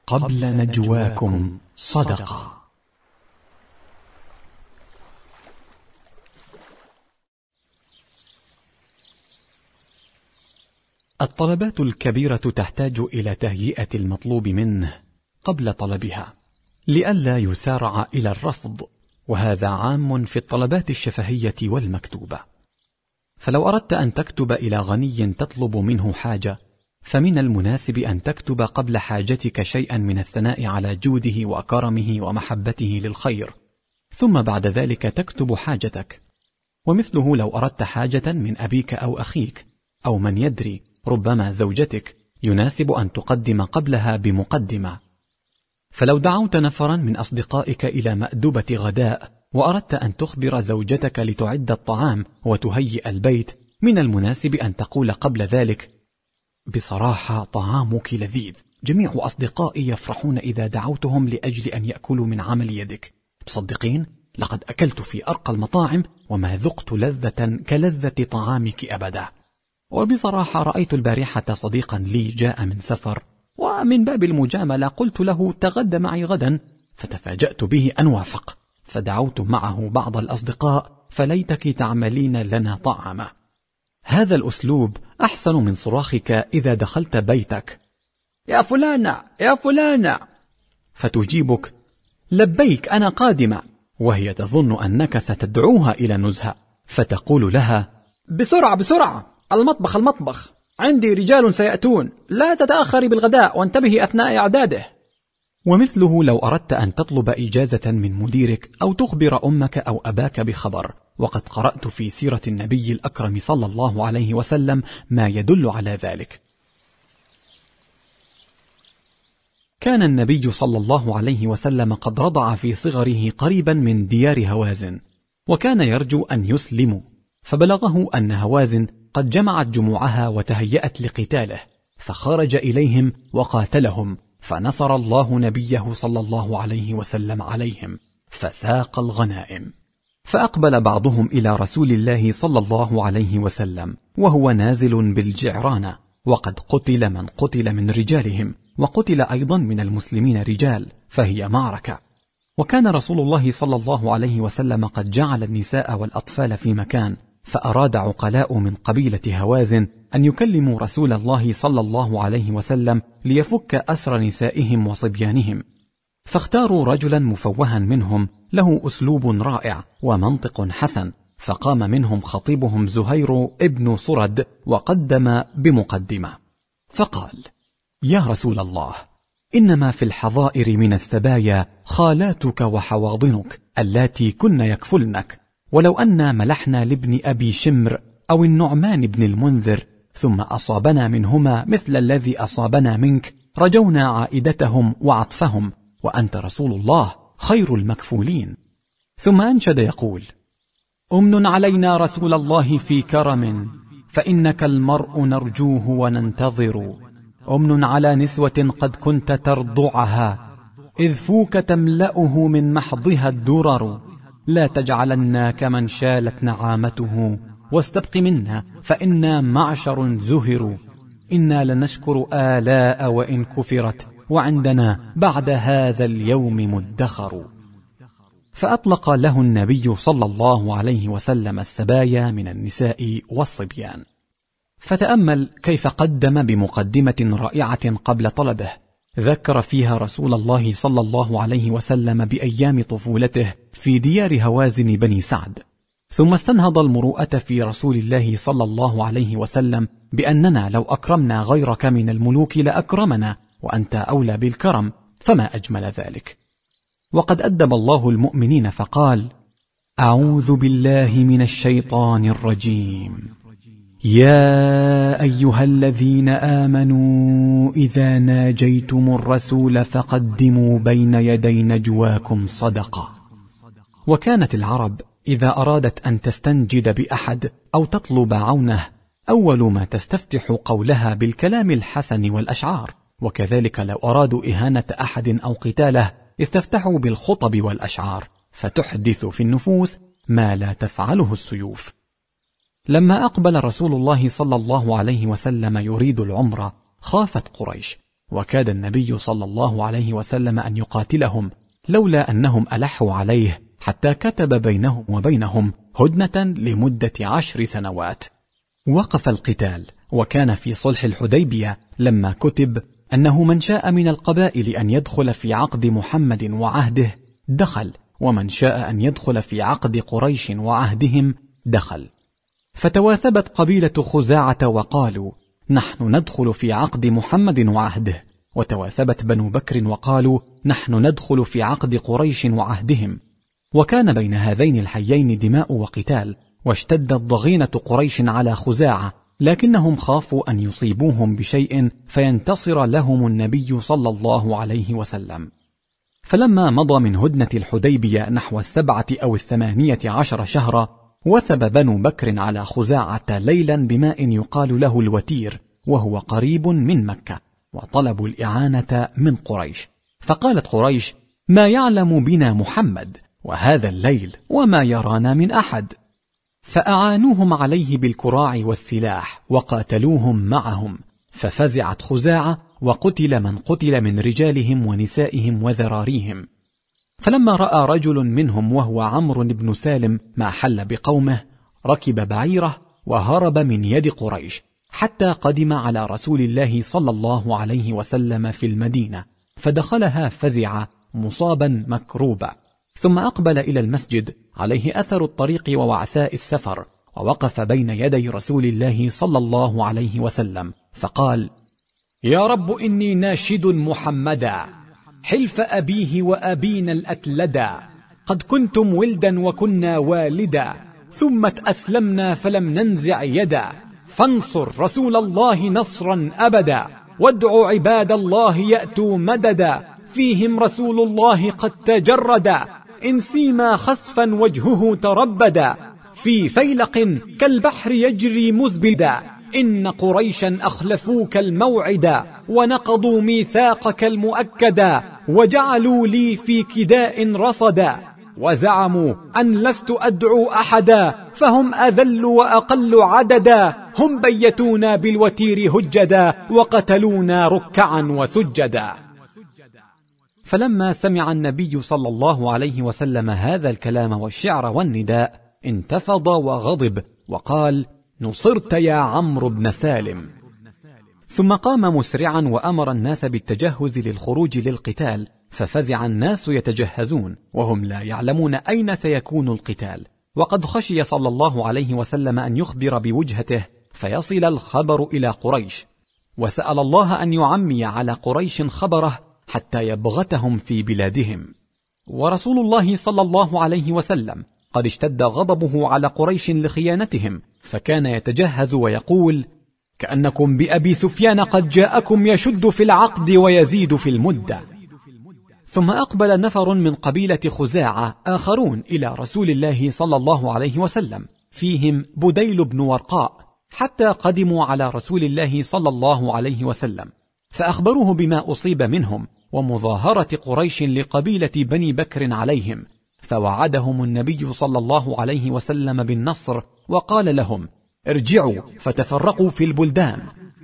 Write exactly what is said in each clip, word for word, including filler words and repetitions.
قبل نجواكم صدقة. الطلبات الكبيرة تحتاج إلى تهيئة المطلوب منه قبل طلبها لئلا يسارع إلى الرفض، وهذا عام في الطلبات الشفهية والمكتوبة. فلو أردت أن تكتب إلى غني تطلب منه حاجة، فمن المناسب أن تكتب قبل حاجتك شيئا من الثناء على جوده وكرمه ومحبته للخير، ثم بعد ذلك تكتب حاجتك. ومثله لو أردت حاجة من أبيك أو أخيك أو من يدري ربما زوجتك، يناسب أن تقدم قبلها بمقدمة. فلو دعوت نفرا من أصدقائك إلى مأدبة غداء وأردت أن تخبر زوجتك لتعد الطعام وتهيئ البيت، من المناسب أن تقول قبل ذلك: بصراحة طعامك لذيذ، جميع أصدقائي يفرحون إذا دعوتهم لأجل أن يأكلوا من عمل يدك. تصدقين؟ لقد أكلت في أرقى المطاعم وما ذقت لذة كلذة طعامك أبدا. وبصراحة رأيت البارحة صديقا لي جاء من سفر، ومن باب المجاملة قلت له تغدى معي غدا، فتفاجأت به أن وافق، فدعوت معه بعض الأصدقاء فليتك تعملين لنا طعاما. هذا الأسلوب أحسن من صراخك إذا دخلت بيتك: يا فلانة يا فلانة، فتجيبك: لبيك أنا قادمة، وهي تظن أنك ستدعوها إلى نزهة، فتقول لها: بسرعة بسرعة، المطبخ المطبخ، عندي رجال سيأتون، لا تتأخري بالغداء وانتبهي أثناء إعداده. ومثله لو أردت أن تطلب إجازة من مديرك أو تخبر أمك أو أباك بخبر، وقد قرأت في سيرة النبي الأكرم صلى الله عليه وسلم ما يدل على ذلك. كان النبي صلى الله عليه وسلم قد رضع في صغره قريبا من ديار هوازن، وكان يرجو أن يسلموا، فبلغه أن هوازن قد جمعت جموعها وتهيأت لقتاله، فخرج إليهم وقاتلهم، فنصر الله نبيه صلى الله عليه وسلم عليهم، فساق الغنائم. فأقبل بعضهم إلى رسول الله صلى الله عليه وسلم وهو نازل بالجعرانة، وقد قتل من قتل من رجالهم، وقتل أيضا من المسلمين رجال، فهي معركة. وكان رسول الله صلى الله عليه وسلم قد جعل النساء والأطفال في مكان، فأراد عقلاء من قبيلة هوازن أن يكلموا رسول الله صلى الله عليه وسلم ليفك أسر نسائهم وصبيانهم، فاختاروا رجلا مفوها منهم له أسلوب رائع ومنطق حسن، فقام منهم خطيبهم زهير ابن صرد وقدم بمقدمة، فقال: يا رسول الله، إنما في الحظائر من السبايا خالاتك وحواضنك اللاتي كن يكفلنك، ولو أن ملحنا لابن أبي شمر أو النعمان بن المنذر ثم أصابنا منهما مثل الذي أصابنا منك، رجونا عائدتهم وعطفهم، وأنت رسول الله خير المكفولين. ثم أنشد يقول: أمن علينا رسول الله في كرم، فإنك المرء نرجوه وننتظر، أمن على نسوة قد كنت ترضعها، إذ فوك تملأه من محضها الدرر، لا تجعلنا كمن شالت نعامته، واستبق منا فإنا معشر زهر، إنا لنشكر آلاء وإن كفرت، وعندنا بعد هذا اليوم مدخر. فأطلق له النبي صلى الله عليه وسلم السبايا من النساء والصبيان. فتأمل كيف قدم بمقدمة رائعة قبل طلبه، ذكر فيها رسول الله صلى الله عليه وسلم بأيام طفولته في ديار هوازن بني سعد، ثم استنهض المروءة في رسول الله صلى الله عليه وسلم بأننا لو أكرمنا غيرك من الملوك لأكرمنا، وأنت أولى بالكرم، فما أجمل ذلك. وقد أدب الله المؤمنين فقال: أعوذ بالله من الشيطان الرجيم، يا أيها الذين آمنوا إذا ناجيتم الرسول فقدموا بين يدي نجواكم صدقة. وكانت العرب إذا أرادت أن تستنجد بأحد أو تطلب عونه، أول ما تستفتح قولها بالكلام الحسن والأشعار، وكذلك لو أرادوا إهانة أحد أو قتاله استفتحوا بالخطب والأشعار، فتحدث في النفوس ما لا تفعله السيوف. لما أقبل رسول الله صلى الله عليه وسلم يريد العمرة، خافت قريش، وكاد النبي صلى الله عليه وسلم أن يقاتلهم لولا أنهم ألحوا عليه، حتى كتب بينهم وبينهم هدنة لمدة عشر سنوات. وقف القتال، وكان في صلح الحديبية لما كتب أنه من شاء من القبائل أن يدخل في عقد محمد وعهده دخل، ومن شاء أن يدخل في عقد قريش وعهدهم دخل. فتواثبت قبيلة خزاعة وقالوا نحن ندخل في عقد محمد وعهده، وتواثبت بنو بكر وقالوا نحن ندخل في عقد قريش وعهدهم. وكان بين هذين الحيين دماء وقتال، واشتدت ضغينة قريش على خزاعة، لكنهم خافوا أن يصيبوهم بشيء فينتصر لهم النبي صلى الله عليه وسلم. فلما مضى من هدنة الحديبية نحو السبعة أو الثمانية عشر شهرا، وثب بنو بكر على خزاعة ليلا بماء يقال له الوتير، وهو قريب من مكة، وطلبوا الإعانة من قريش. فقالت قريش ما يعلم بنا محمد وهذا الليل وما يرانا من أحد. فأعانوهم عليه بالكراع والسلاح وقاتلوهم معهم، ففزعت خزاعة وقتل من قتل من رجالهم ونسائهم وذراريهم. فلما رأى رجل منهم وهو عمرو بن سالم ما حل بقومه، ركب بعيره وهرب من يد قريش حتى قدم على رسول الله صلى الله عليه وسلم في المدينة، فدخلها فزعا مصابا مكروبا، ثم أقبل إلى المسجد عليه أثر الطريق ووعثاء السفر، ووقف بين يدي رسول الله صلى الله عليه وسلم فقال يا رب إني ناشد محمدا حلف أبيه وأبينا الأتلدا، قد كنتم ولدا وكنا والدا، ثم أسلمنا فلم ننزع يدا، فانصر رسول الله نصرا أبدا، وادعوا عباد الله يأتوا مددا، فيهم رسول الله قد تجردا، إن سيما خسفا وجهه تربدا، في فيلق كالبحر يجري مزبدا، إن قريشا أخلفوك الموعدا، ونقضوا ميثاقك المؤكدا، وجعلوا لي في كداء رصدا، وزعموا أن لست أدعو أحدا، فهم أذل وأقل عددا، هم بيتونا بالوتير هجدا، وقتلونا ركعا وسجدا. فلما سمع النبي صلى الله عليه وسلم هذا الكلام والشعر والنداء انتفض وغضب وقال نصرت يا عمرو بن سالم. ثم قام مسرعا وأمر الناس بالتجهز للخروج للقتال، ففزع الناس يتجهزون وهم لا يعلمون أين سيكون القتال، وقد خشي صلى الله عليه وسلم أن يخبر بوجهته فيصل الخبر إلى قريش، وسأل الله أن يعمي على قريش خبره حتى يبغتهم في بلادهم. ورسول الله صلى الله عليه وسلم قد اشتد غضبه على قريش لخيانتهم، فكان يتجهز ويقول كأنكم بأبي سفيان قد جاءكم يشد في العقد ويزيد في المدة. ثم أقبل نفر من قبيلة خزاعة آخرون إلى رسول الله صلى الله عليه وسلم، فيهم بديل بن ورقاء، حتى قدموا على رسول الله صلى الله عليه وسلم، فأخبروه بما أصيب منهم ومظاهرة قريش لقبيلة بني بكر عليهم، فوعدهم النبي صلى الله عليه وسلم بالنصر، وقال لهم ارجعوا فتفرقوا في البلدان،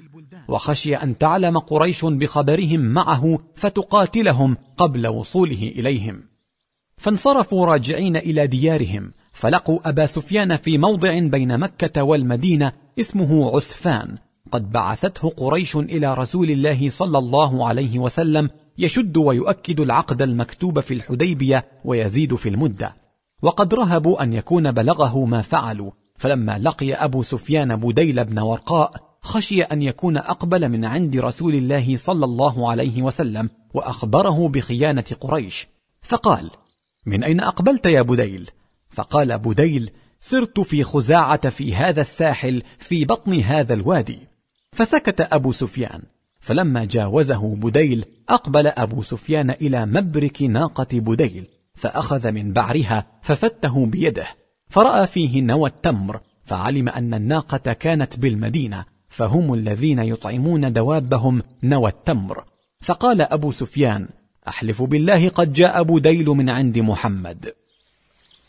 وخشي أن تعلم قريش بخبرهم معه فتقاتلهم قبل وصوله إليهم. فانصرفوا راجعين إلى ديارهم، فلقوا أبا سفيان في موضع بين مكة والمدينة اسمه عسفان، قد بعثته قريش إلى رسول الله صلى الله عليه وسلم يشد ويؤكد العقد المكتوب في الحديبية ويزيد في المدة، وقد رهبوا أن يكون بلغه ما فعلوا. فلما لقي أبو سفيان بديل بن ورقاء خشي أن يكون أقبل من عند رسول الله صلى الله عليه وسلم، وأخبره بخيانة قريش، فقال من أين أقبلت يا بديل؟ فقال بديل سرت في خزاعة في هذا الساحل في بطن هذا الوادي. فسكت أبو سفيان، فلما جاوزه بديل أقبل أبو سفيان إلى مبرك ناقة بديل، فأخذ من بعرها ففته بيده، فرأى فيه نوى التمر، فعلم أن الناقة كانت بالمدينة، فهم الذين يطعمون دوابهم نوى التمر. فقال أبو سفيان أحلف بالله قد جاء بديل من عند محمد.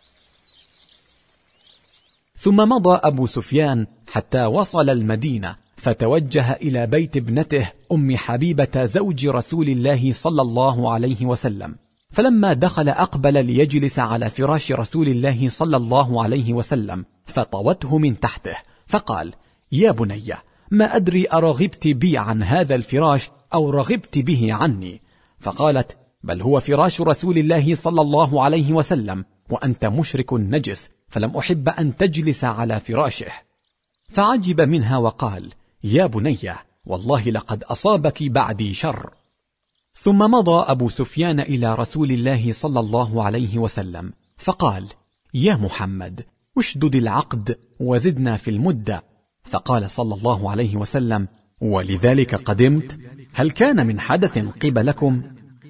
ثم مضى أبو سفيان حتى وصل المدينة، فتوجه إلى بيت ابنته أم حبيبة زوج رسول الله صلى الله عليه وسلم، فلما دخل أقبل ليجلس على فراش رسول الله صلى الله عليه وسلم، فطوته من تحته فقال: يا بني، ما أدري أرغبت بي عن هذا الفراش أو رغبت به عني؟ فقالت: بل هو فراش رسول الله صلى الله عليه وسلم، وأنت مشرك نجس، فلم أحب أن تجلس على فراشه. فعجب منها وقال: يا بني، والله لقد أصابك بعدي شر. ثم مضى أبو سفيان إلى رسول الله صلى الله عليه وسلم فقال: يا محمد، اشدد العقد وزدنا في المدة. فقال صلى الله عليه وسلم: ولذلك قدمت؟ هل كان من حدث قبلكم؟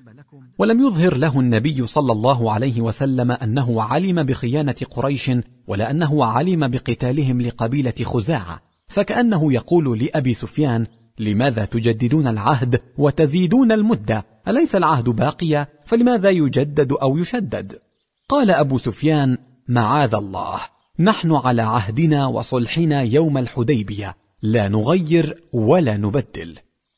ولم يظهر له النبي صلى الله عليه وسلم أنه علم بخيانة قريش ولا أنه علم بقتالهم لقبيلة خزاعة، فكأنه يقول لأبي سفيان: لماذا تجددون العهد وتزيدون المدة؟ أليس العهد باقيا؟ فلماذا يجدد أو يشدد؟ قال أبو سفيان: معاذ الله، نحن على عهدنا وصلحنا يوم الحديبية، لا نغير ولا نبدل.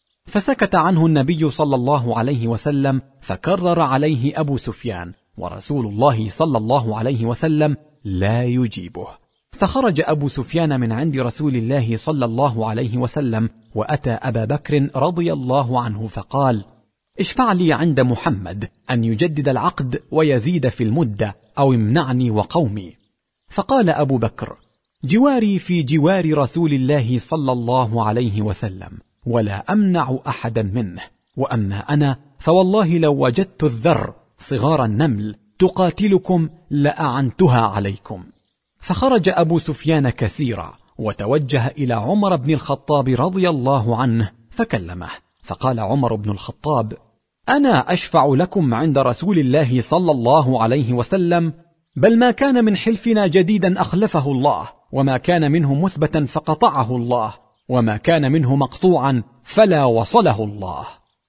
فسكت عنه النبي صلى الله عليه وسلم، فكرر عليه أبو سفيان، ورسول الله صلى الله عليه وسلم لا يجيبه. فخرج أبو سفيان من عند رسول الله صلى الله عليه وسلم، وأتى أبا بكر رضي الله عنه فقال: اشفع لي عند محمد أن يجدد العقد ويزيد في المدة، أو امنعني وقومي. فقال أبو بكر: جواري في جوار رسول الله صلى الله عليه وسلم، ولا أمنع أحدا منه، وأما أنا فوالله لو وجدت الذر صغار النمل تقاتلكم لأعنتها عليكم. فخرج أبو سفيان كثيرا، وتوجه إلى عمر بن الخطاب رضي الله عنه فكلمه، فقال عمر بن الخطاب: أنا أشفع لكم عند رسول الله صلى الله عليه وسلم، بل ما كان من حلفنا جديدا أخلفه الله، وما كان منه مثبتا فقطعه الله، وما كان منه مقطوعا فلا وصله الله.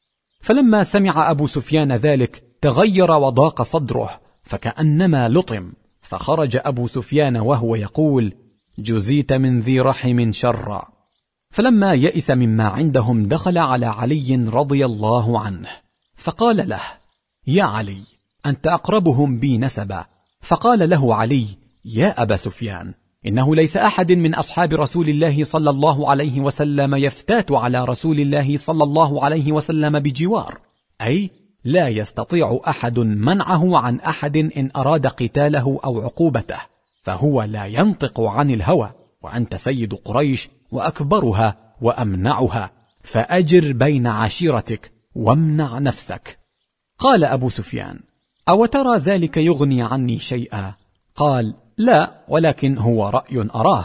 فلما سمع أبو سفيان ذلك تغير وضاق صدره فكأنما لطم، فخرج أبو سفيان وهو يقول: جزيت من ذي رحم شرا. فلما يئس مما عندهم دخل على علي رضي الله عنه فقال له: يا علي، أنت أقربهم بي نسبا. فقال له علي: يا أبا سفيان، إنه ليس أحد من أصحاب رسول الله صلى الله عليه وسلم يفتات على رسول الله صلى الله عليه وسلم بجوار، أي لا يستطيع أحد منعه عن أحد إن أراد قتاله أو عقوبته، فهو لا ينطق عن الهوى، وأنت سيد قريش وأكبرها وأمنعها، فأجر بين عشيرتك وامنع نفسك. قال أبو سفيان: أو ترى ذلك يغني عني شيئا؟ قال: لا، ولكن هو رأي أراه.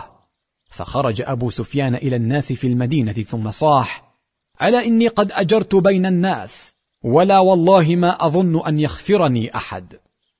فخرج أبو سفيان إلى الناس في المدينة ثم صاح: ألا إني قد أجرت بين الناس، ولا والله ما أظن أن يخفرني أحد.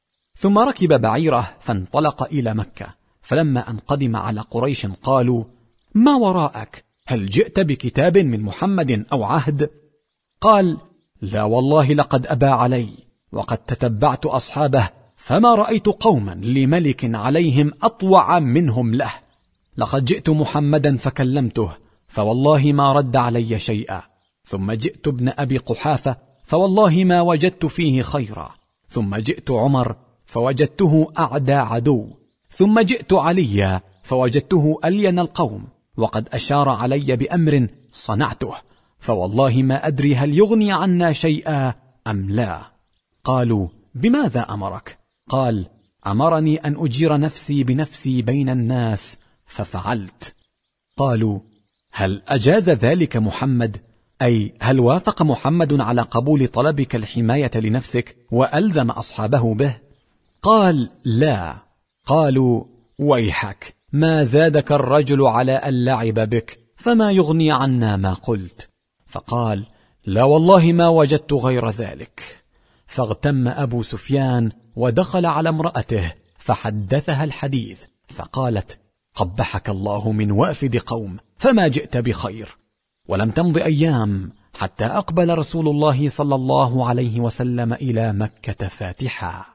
ثم ركب بعيره فانطلق إلى مكة، فلما أن قدم على قريش قالوا: ما وراءك؟ هل جئت بكتاب من محمد أو عهد؟ قال: لا والله لقد أبى علي، وقد تتبعت أصحابه فما رأيت قوما لملك عليهم أطوع منهم له. لقد جئت محمدا فكلمته، فوالله ما رد علي شيئا، ثم جئت ابن أبي قحافة، فوالله ما وجدت فيه خيرا، ثم جئت عمر فوجدته أعدى عدو، ثم جئت عليا فوجدته ألين القوم، وقد أشار علي بأمر صنعته، فوالله ما أدري هل يغني عنا شيئا أم لا. قالوا: بماذا أمرك؟ قال: أمرني أن أجير نفسي بنفسي بين الناس، ففعلت. قالوا: هل أجاز ذلك محمد؟ أي هل وافق محمد على قبول طلبك الحماية لنفسك وألزم أصحابه به؟ قال: لا. قالوا: ويحك، ما زادك الرجل على اللعب بك، فما يغني عنا ما قلت. فقال: لا والله ما وجدت غير ذلك. فاغتم أبو سفيان ودخل على امرأته فحدثها الحديث، فقالت: قبحك الله من وافد قوم، فما جئت بخير. ولم تمض أيام حتى أقبل رسول الله صلى الله عليه وسلم إلى مكة فاتحا.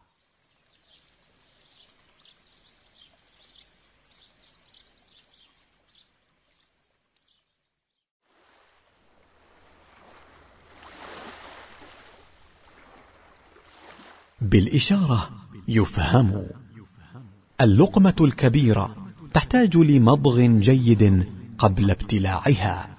بالإشارة يفهم. اللقمة الكبيرة تحتاج لمضغ جيد قبل ابتلاعها.